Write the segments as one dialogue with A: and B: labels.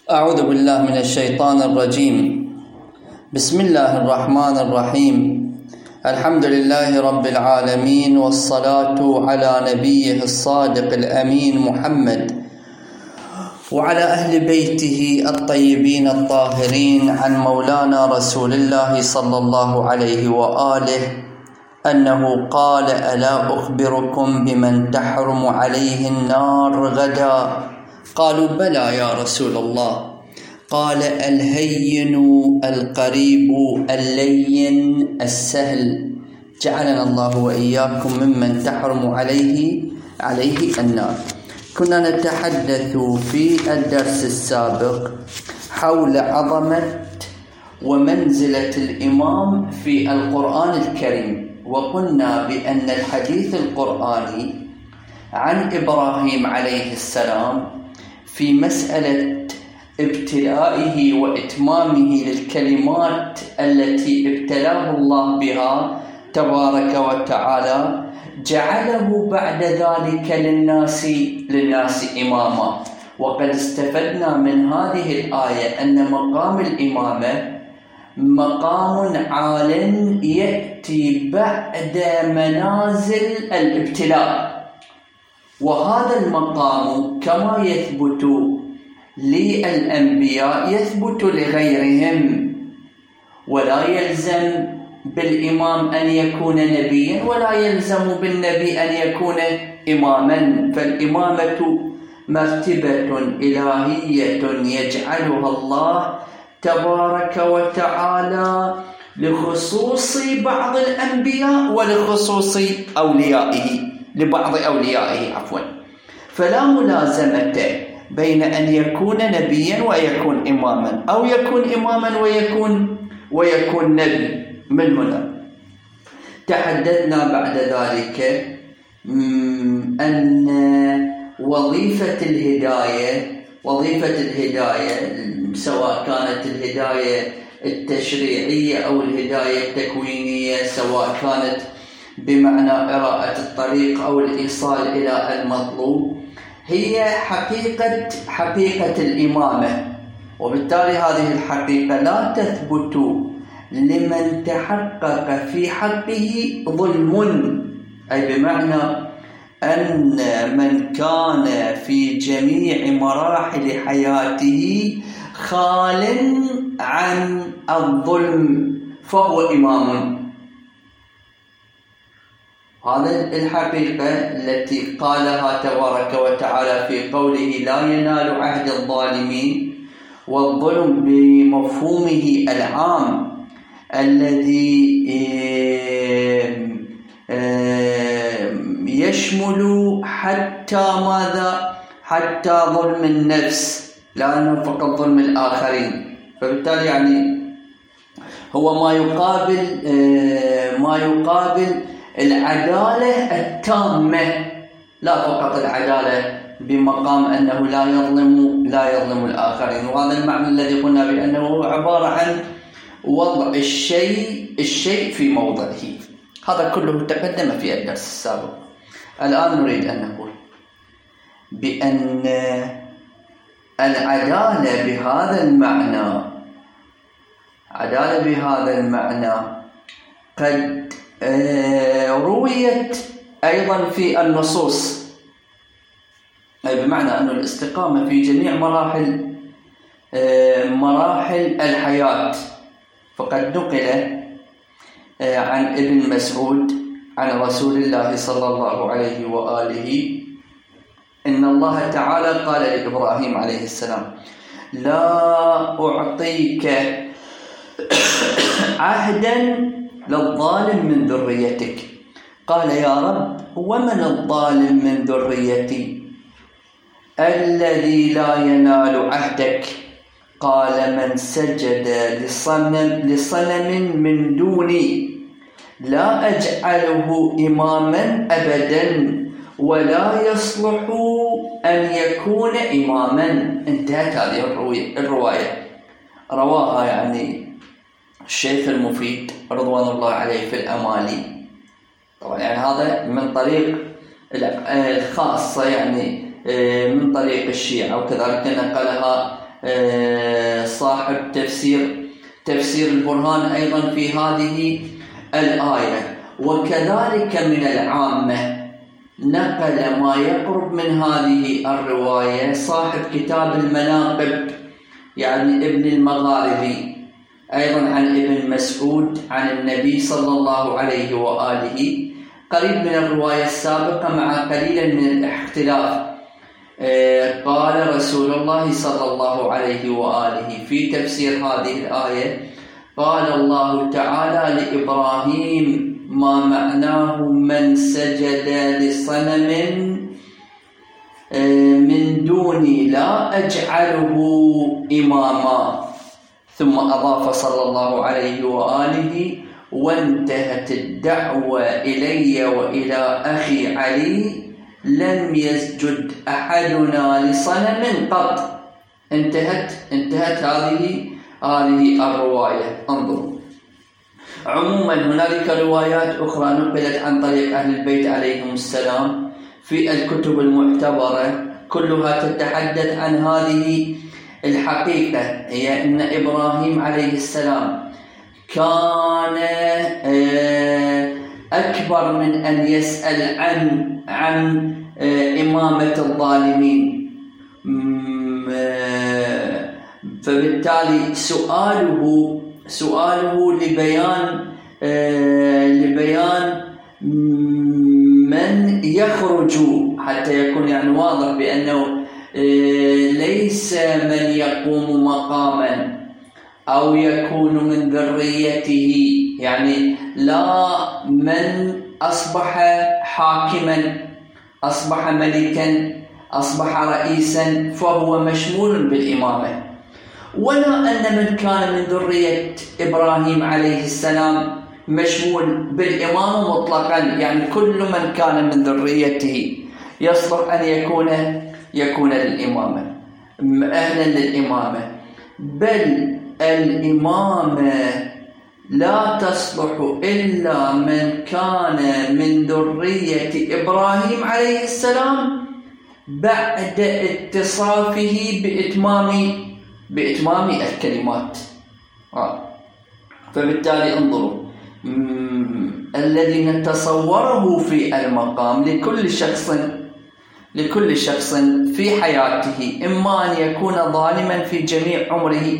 A: أعوذ بالله من الشيطان الرجيم. بسم الله الرحمن الرحيم. الحمد لله رب العالمين، والصلاة على نبيه الصادق الأمين محمد وعلى أهل بيته الطيبين الطاهرين، عن مولانا رسول الله صلى الله عليه وآله أنه قال: ألا أخبركم بمن تحرم عليه النار غدا؟ قالوا: بلى يا رسول الله. قال: الهين القريب اللين السهل، جعلنا الله وإياكم ممن تحرم عليه النار. كنا نتحدث في الدرس السابق حول عظمة ومنزلة الإمام في القرآن الكريم، وقلنا بأن الحديث القرآني عن إبراهيم عليه السلام في مسألة ابتلائه وإتمامه للكلمات التي ابتلاه الله بها تبارك وتعالى جعله بعد ذلك للناس إماما. وقد استفدنا من هذه الآية أن مقام الإمامة مقام عال يأتي بعد منازل الابتلاء، وهذا المقام كما يثبت للأنبياء يثبت لغيرهم، ولا يلزم بالإمام أن يكون نبيا، ولا يلزم بالنبي أن يكون إماما. فالإمامة مرتبة إلهية يجعلها الله تبارك وتعالى لخصوص بعض الأنبياء ولخصوص لبعض أوليائه فلا ملازمة بين أن يكون نبيا ويكون إماما، أو يكون إماما ويكون نبي. من هنا تحدثنا بعد ذلك أن وظيفة الهداية سواء كانت الهداية التشريعية أو الهداية التكوينية، سواء كانت بمعنى قراءة الطريق أو الإيصال إلى المطلوب، هي حقيقة الإمامة. وبالتالي هذه الحقيقة لا تثبت لمن تحقق في حقه ظلم، أي بمعنى أن من كان في جميع مراحل حياته خال عن الظلم فهو إمام. هذا الحقيقة التي قالها تبارك وتعالى في قوله: لا ينال عهد الظالمين. والظلم بمفهومه العام الذي يشمل حتى ظلم النفس، لا فقط ظلم الآخرين. فبالتالي هو ما يقابل العدالة التامة، لا فقط العدالة بمقام أنه لا يظلم الآخرين. وهذا المعنى الذي قلنا بأنه عبارة عن وضع الشيء في موضعه. هذا كله تقدم في الدرس السابق. الآن نريد أن نقول بأن العدالة بهذا المعنى قد رويت أيضا في النصوص، أي بمعنى أن الاستقامة في جميع مراحل الحياة. فقد نقل عن ابن مسعود عن رسول الله صلى الله عليه وآله إن الله تعالى قال لإبراهيم عليه السلام: لا أعطيك عهدا للظالم من ذريتك. قال: يا رب، ومن الظالم من ذريتي الذي لا ينال عهدك؟ قال: من سجد لصنم من دوني لا أجعله إماما أبدا ولا يصلح أن يكون إماما. انتهت هذه الرواية. رواها الشيخ المفيد رضوان الله عليه في الأمالي. طبعا هذا من طريق الخاصة من طريق الشيعة، وكذلك نقلها صاحب تفسير البرهان أيضا في هذه الآية. وكذلك من العامة نقل ما يقرب من هذه الرواية صاحب كتاب المناقب يعني ابن المغاربي أيضا عن ابن مسعود عن النبي صلى الله عليه وآله، قريب من الرواية السابقة مع قليل من الاختلاف. قال رسول الله صلى الله عليه وآله في تفسير هذه الآية: قال الله تعالى لإبراهيم: ما معناه من سجد لصنم من دوني لا أجعله إماما. ثم أضاف صلى الله عليه وآله: وانتهت الدعوة إلي وإلى أخي علي لم يسجد أحدنا لصنم قط. انتهت هذه الرواية. انظروا، عموما هنالك روايات أخرى نقلت عن طريق أهل البيت عليهم السلام في الكتب المعتبرة، كلها تتحدث عن هذه الحقيقة، هي أن إبراهيم عليه السلام كان أكبر من أن يسأل عن إمامة الظالمين، فبالتالي سؤاله لبيان من يخرج، حتى يكون يعني واضح بأنه ليس من يقوم مقاما أو يكون من ذريته، يعني لا من أصبح حاكما، أصبح ملكا، أصبح رئيسا فهو مشمول بالإمامة، ولا أن من كان من ذرية إبراهيم عليه السلام مشمول بالإمامة مطلقا، يعني كل من كان من ذريته يصلح أن يكون للإمامة، أهلا للإمامة. بل الإمامة لا تصلح إلا من كان من ذرية إبراهيم عليه السلام بعد اتصافه بإتمام الكلمات. فبالتالي انظروا، الذي نتصوره في المقام لكل شخص في حياته، إما أن يكون ظالما في جميع عمره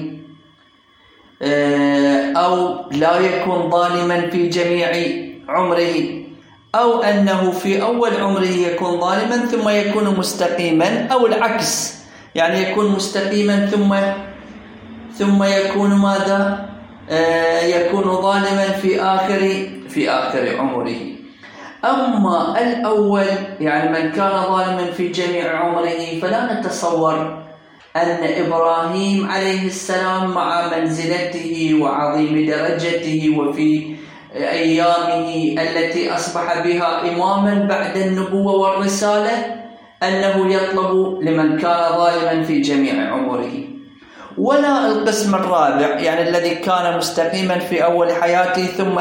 A: أو لا يكون ظالما في جميع عمره، أو أنه في أول عمره يكون ظالما ثم يكون مستقيما، أو العكس، يعني يكون مستقيما ثم يكون ماذا؟ يكون ظالما في آخر عمره. أما الأول يعني من كان ظالما في جميع عمره، فلا نتصور أن إبراهيم عليه السلام مع منزلته وعظيم درجته وفي أيامه التي أصبح بها إماما بعد النبوة والرسالة أنه يطلب لمن كان ظالما في جميع عمره. ولا القسم الرابع، يعني الذي كان مستقيما في أول حياته ثم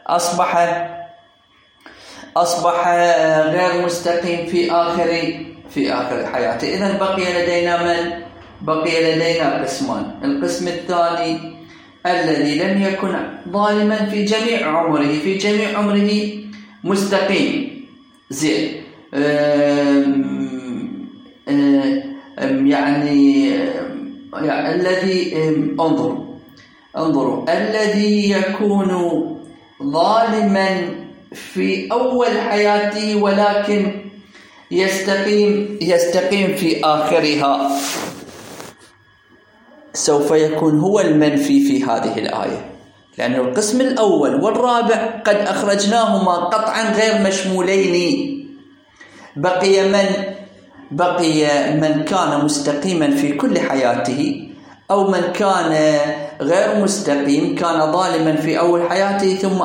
A: أصبح غير مستقيم في آخر حياته. إذن بقي لدينا قسمان. القسم الثاني الذي لم يكن ظالما في جميع عمره مستقيم، زين، يعني الذي انظروا الذي يكون ظالما في أول حياته ولكن يستقيم في آخرها، سوف يكون هو المنفي في هذه الآية، لأن القسم الأول والرابع قد أخرجناهما قطعا غير مشمولين. بقي من كان مستقيما في كل حياته، أو من كان غير مستقيم، كان ظالما في أول حياته ثم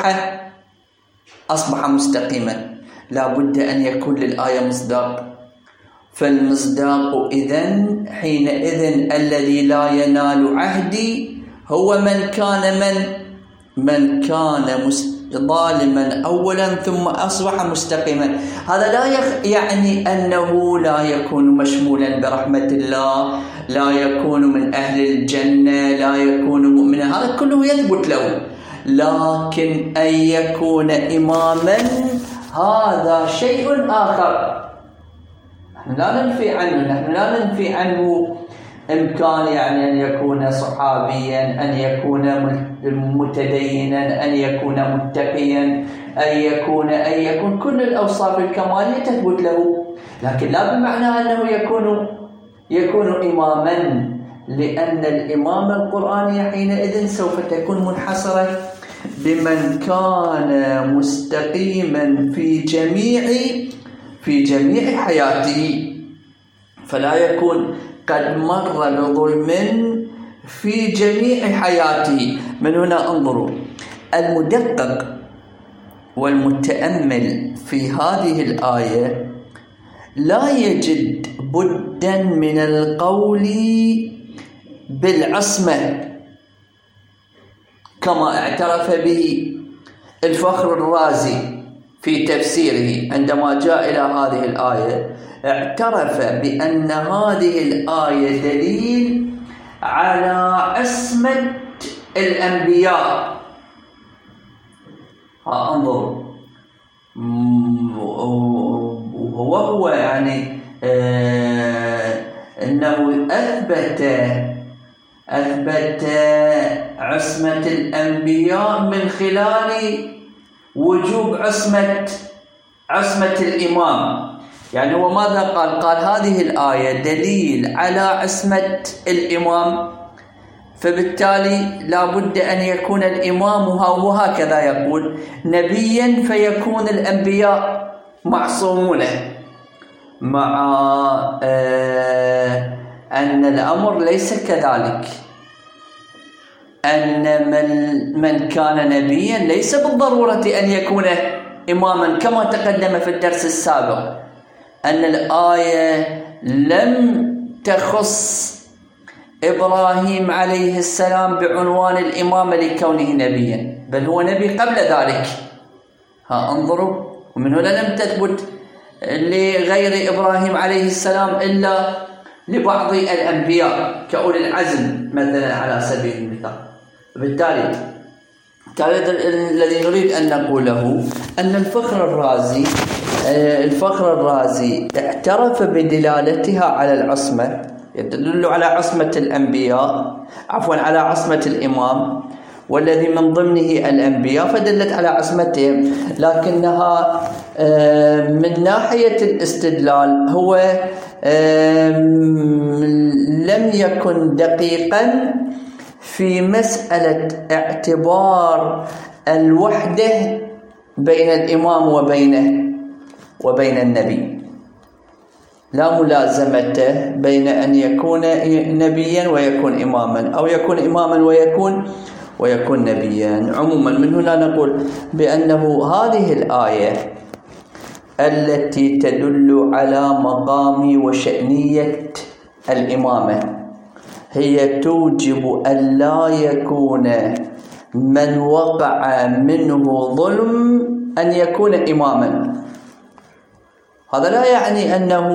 A: أصبح مستقيما. لا بد أن يكون للآية مصداق، فالمصداق حينئذ الذي لا ينال عهدي هو من كان ظالما أولا ثم أصبح مستقيما. هذا لا يعني أنه لا يكون مشمولا برحمة الله، لا يكون من أهل الجنة، لا يكون مؤمنا، هذا كله يثبت له، لكن أن يكون إماما هذا شيء آخر. نحن لا ننفي عنه إمكان يعني أن يكون صحابيا، أن يكون متدينا، أن يكون متقيا، أن يكون كل الأوصاف الكمالية تثبت له، لكن لا بمعنى أنه يكون إماما، لأن الإمامة القرآنية حينئذ سوف تكون منحصرة بمن كان مستقيما في جميع حياته، فلا يكون قد مر بظلم في جميع حياته. من هنا انظروا، المدقق والمتأمل في هذه الآية لا يجد بدا من القول بالعصمة كما اعترف به الفخر الرازي في تفسيره. عندما جاء إلى هذه الآية اعترف بأن هذه الآية دليل على عصمة الأنبياء. انظر، وهو يعني أنه أثبت عصمة الأنبياء من خلال وجوب عصمة الإمام. يعني هو ماذا قال هذه الآية دليل على عصمة الإمام، فبالتالي لا بد أن يكون الإمام، وهكذا يقول، نبيا فيكون الأنبياء معصومون، مع أن الأمر ليس كذلك، أن من كان نبيا ليس بالضرورة أن يكون إماما، كما تقدم في الدرس السابق أن الآية لم تخص إبراهيم عليه السلام بعنوان الإمامة لكونه نبيا، بل هو نبي قبل ذلك. انظروا، ومن هنا لم تثبت لغير إبراهيم عليه السلام إلا لبعض الأنبياء كأولي العزم مثلا على سبيل المثال. بالتالي الذي نريد أن نقوله أن الفخر الرازي اعترف بدلالتها على العصمة، يدل على عصمة الأنبياء، على عصمة الإمام، والذي من ضمنه الأنبياء، فدلت على عصمتهم، لكنها من ناحية الاستدلال هو لم يكن دقيقا في مسألة اعتبار الوحدة بين الإمام وبين النبي، لا ملازمته بين أن يكون نبيا ويكون إماما، أو يكون إماما ويكون نبيا. عموما من هنا نقول بأنه هذه الآية التي تدل على مقام وشأنية الإمامة هي توجب أن لا يكون من وقع منه ظلم أن يكون إماما. هذا لا يعني أنه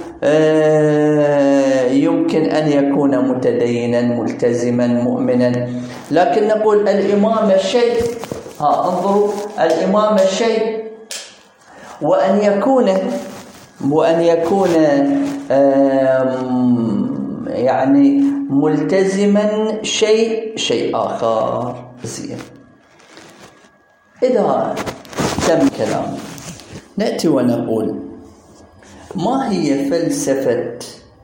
A: يمكن أن يكون متدينا ملتزما مؤمنا، لكن نقول الإمامة شيء، انظروا، الإمامة شيء، وأن يكون يعني ملتزما شيء آخر. زين، إذا تم كلام نأتي ونقول ما هي فلسفة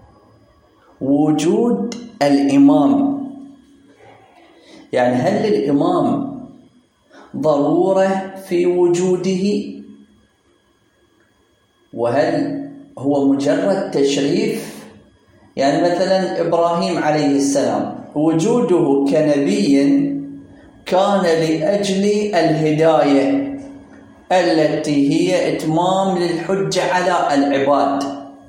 A: وجود الإمام؟ يعني هل الإمام ضرورة في وجوده، وهل هو مجرد تشريف؟ يعني مثلا إبراهيم عليه السلام وجوده كنبي كان لأجل الهداية التي هي إتمام للحجة على العباد،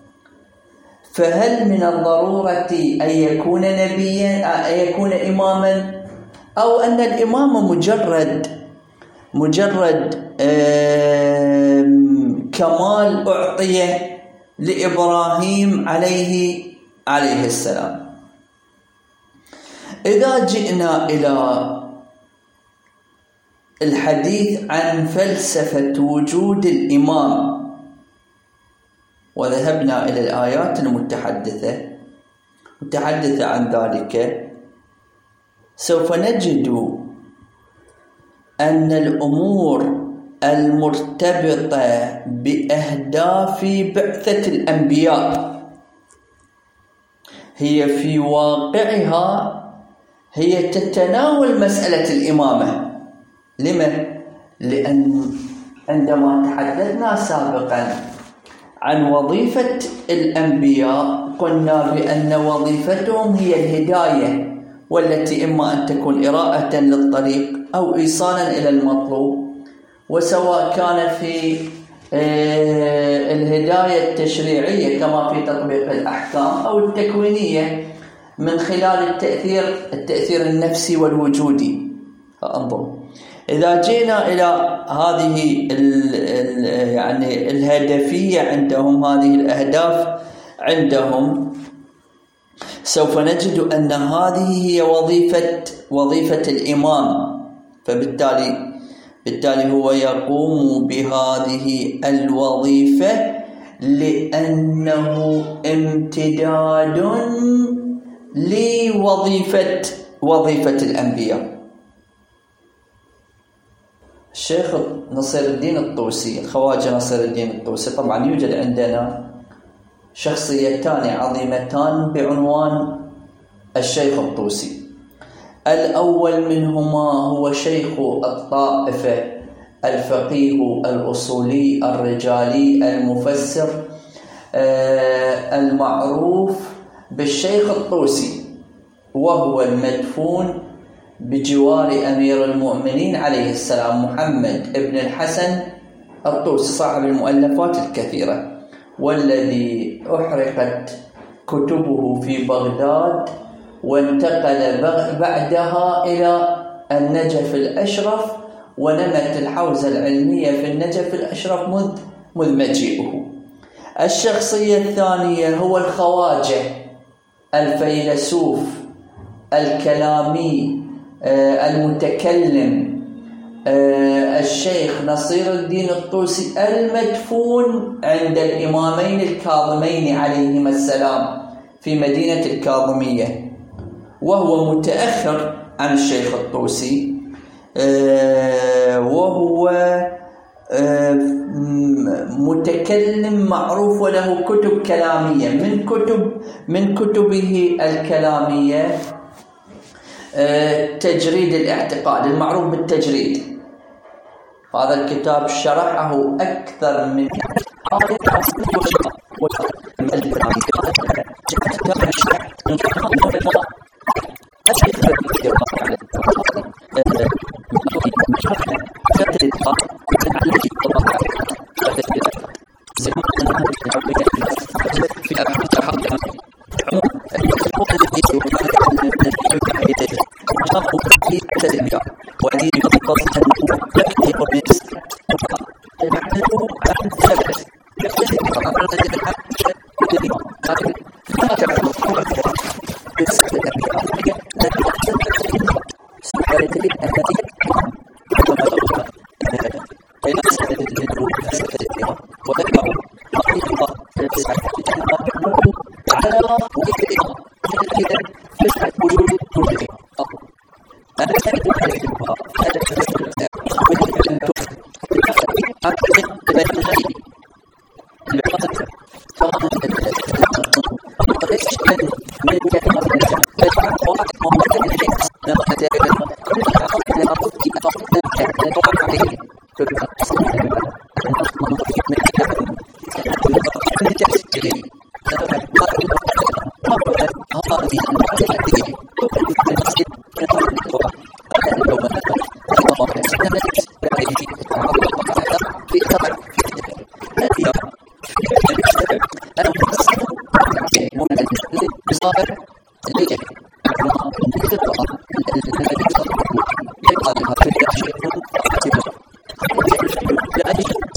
A: فهل من الضرورة أن يكون نبيا، أن يكون إماما، أو أن الإمام مجرد مجرد كمال أعطي لإبراهيم عليه السلام. إذا جئنا إلى الحديث عن فلسفة وجود الإمام وذهبنا إلى الآيات المتحدثة عن ذلك، سوف نجد أن الأمور المرتبطة بأهداف بعثة الأنبياء هي في واقعها هي تتناول مسألة الإمامة. لما؟ لأن عندما تحدثنا سابقا عن وظيفة الأنبياء قلنا بأن وظيفتهم هي الهداية، والتي إما أن تكون إراءة للطريق أو إيصالا إلى المطلوب، وسواء كان في الهداية التشريعية كما في تطبيق الأحكام أو التكوينية من خلال التأثير النفسي والوجودي. فانظروا، إذا جينا إلى هذه يعني الهدفية عندهم، هذه الأهداف عندهم، سوف نجد أن هذه هي وظيفة الإمام. فبالتالي هو يقوم بهذه الوظيفة لأنه امتداد لوظيفة الأنبياء. الشيخ نصير الدين الطوسي، الخواجة نصير الدين الطوسي، طبعا يوجد عندنا شخصيتان عظيمتان بعنوان الشيخ الطوسي. الأول منهما هو شيخ الطائفة، الفقيه الأصولي الرجالي المفسر المعروف بالشيخ الطوسي، وهو المدفون بجوار أمير المؤمنين عليه السلام محمد ابن الحسن الطوسي صاحب المؤلفات الكثيرة، والذي أحرقت كتبه في بغداد وانتقل بعدها إلى النجف الأشرف، ونمت الحوزة العلمية في النجف الأشرف منذ مجيئه. الشخصية الثانية هو الخواجة الفيلسوف الكلامي المتكلم الشيخ نصير الدين الطوسي، المدفون عند الإمامين الكاظمين عليهما السلام في مدينة الكاظمية، وهو متأخر عن الشيخ الطوسي، وهو متكلم معروف وله كتب كلامية. من كتبه الكلامية تجريد الاعتقاد المعروف بالتجريد. هذا الكتاب شرحه أكثر من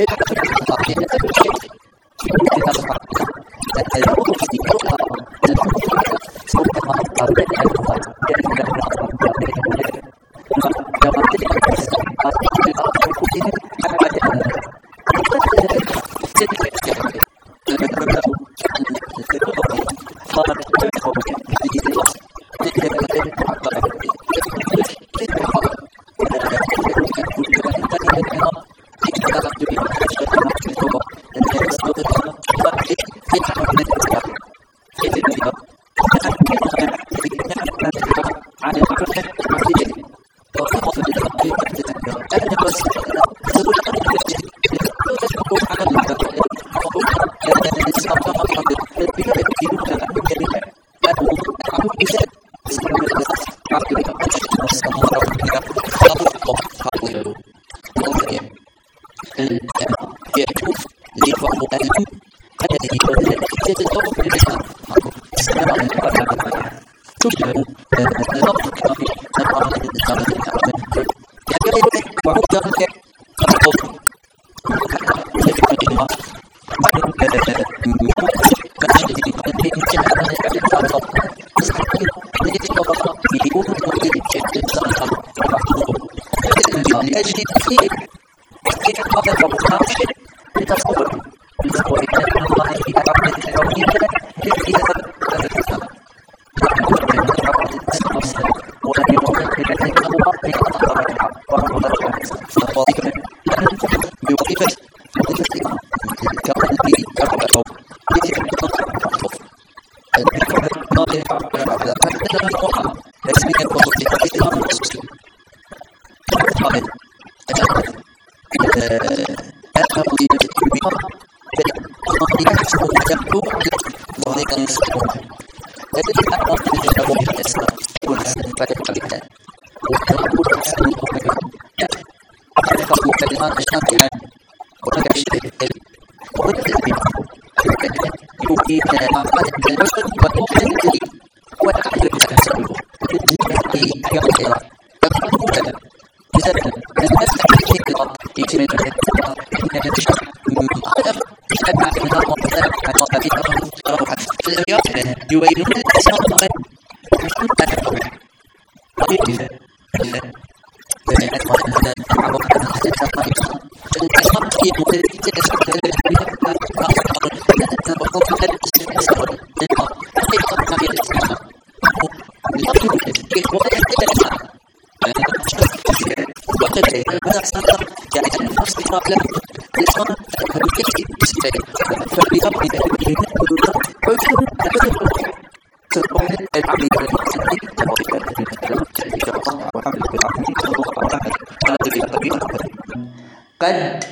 A: قد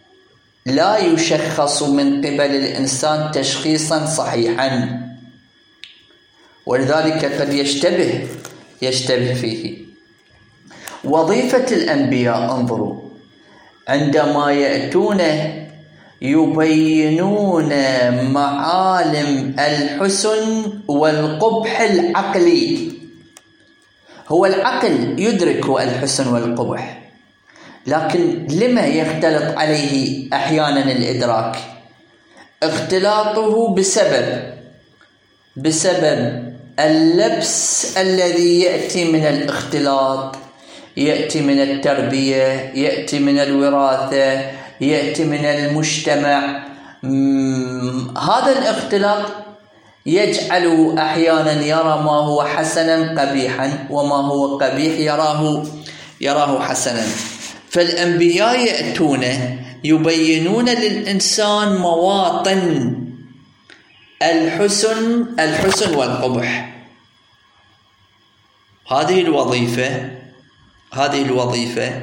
A: لا يشخص من قبل الإنسان تشخيصا صحيحا، ولذلك قد يشتبه فيه. وظيفة الأنبياء، انظروا، عندما يأتون يبينون معالم الحسن والقبح العقلي. هو العقل يدرك الحسن والقبح، لكن لما يختلط عليه أحيانا الإدراك؟ اختلاطه بسبب اللبس الذي يأتي من الاختلاط، يأتي من التربية، يأتي من الوراثة، يأتي من المجتمع. هذا الاختلاط يجعل أحيانا يرى ما هو حسنا قبيحا، وما هو قبيح يراه حسنا. فالأنبياء يأتون يبينون للإنسان مواطن الحسن والقبح. هذه الوظيفة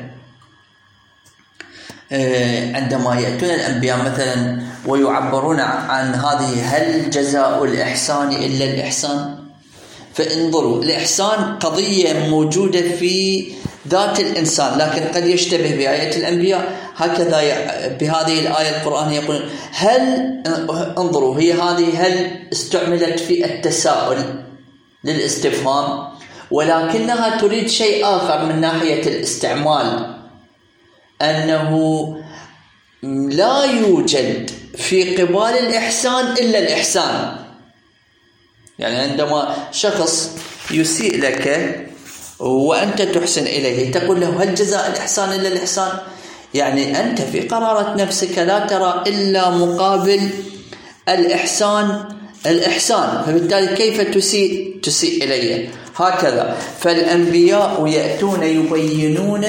A: عندما يأتون الأنبياء مثلا ويعبرون عن هذه، هل جزاء الإحسان إلا الإحسان؟ فانظروا، الإحسان قضية موجودة في ذات الإنسان، لكن قد يشتبه بآية الأنبياء. هكذا بهذه الآية القرآنية يقول انظروا، هل استعملت في التساؤل للاستفهام، ولكنها تريد شيء آخر من ناحية الاستعمال، أنه لا يوجد في قبال الإحسان إلا الإحسان. يعني عندما شخص يسيء لك وأنت تحسن إليه تقول له هل جزاء الإحسان إلا الإحسان؟ يعني أنت في قرارة نفسك لا ترى إلا مقابل الإحسان، فبالتالي كيف تسيء إليه؟ هكذا فالأنبياء يأتون يبينون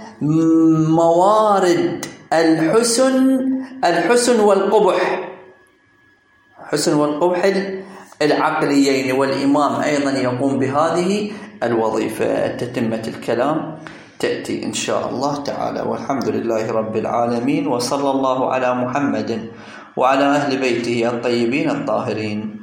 A: موارد الحسن والقبح، حسن والقبح العقليين، والإمام أيضا يقوم بهذه الوظيفة. تتمة الكلام تأتي إن شاء الله تعالى، والحمد لله رب العالمين، وصلى الله على محمد وعلى أهل بيته الطيبين الطاهرين.